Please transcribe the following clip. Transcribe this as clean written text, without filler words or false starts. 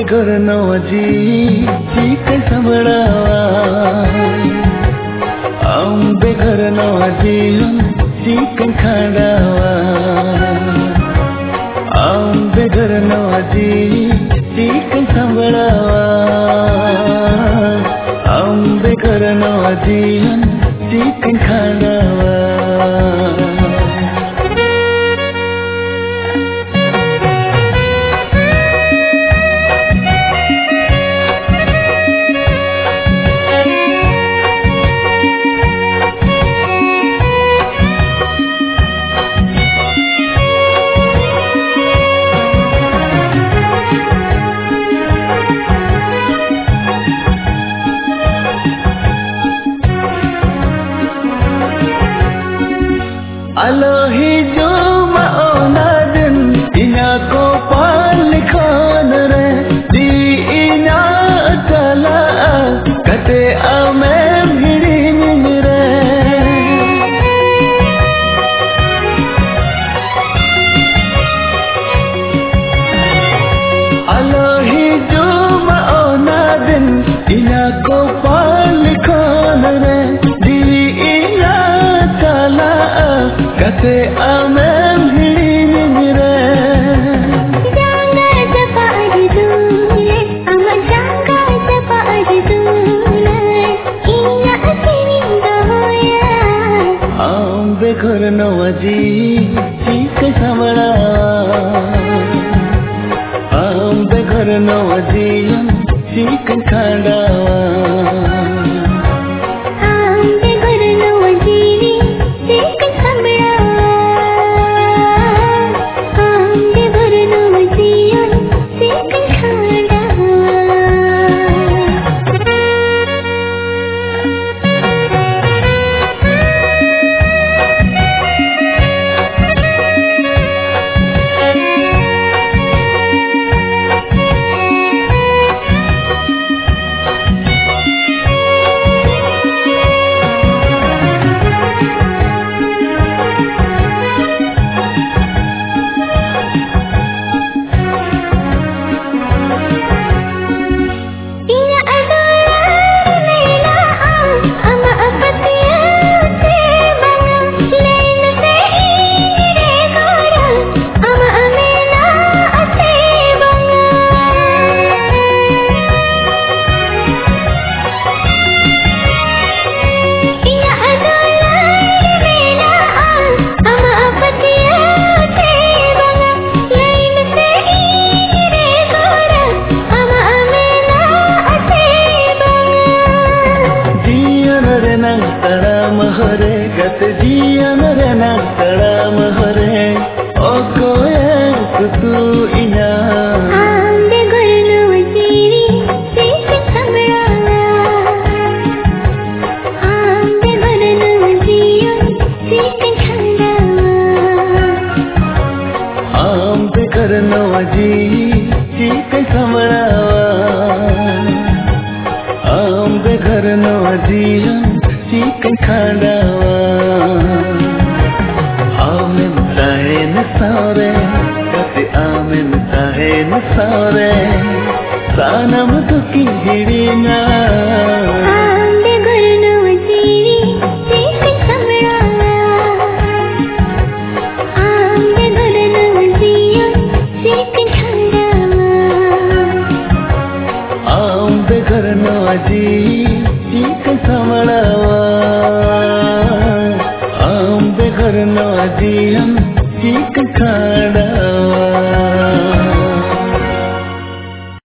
करनोजी चीक संभळावा आंबे करनोजी चीक खाडावा आंबे करनोजी चीक संभळावा आंबे करनोजी चीक खाडावा अलोही जो माओना दिन इना को पाल खान रे दी इना चला कते आमे भिड़िन रे अलोही जो माओना दिन इना को पाल खान रे दी इना चला कते आमे भिड़िन रे जांगा जपारी दूले आमा जांगा जपारी दूले इना असिनिंदा होया आंबे करनोजी चीक संभळावा आंबे करनोजी चीक खाडावा महरे गत जियन रे नतड़ा महरे ओ कोए तू इना आंबे करनोजी चीक संभळावा आंबे करनोजी चीक खाडावा आंबे करनोजी चीक संभळावा आंबे करनोजी चीक खाडावा आमेन ताहेन सारे कते आमेन ताहेन सारे सानम तुकी हिड़िना आंबे करनोजी चीक संभळावा आंबे करनोजी चीक खाडावा आंबे करनोजी चीक संभळावा आंबे करनोजी चीक खाडावा।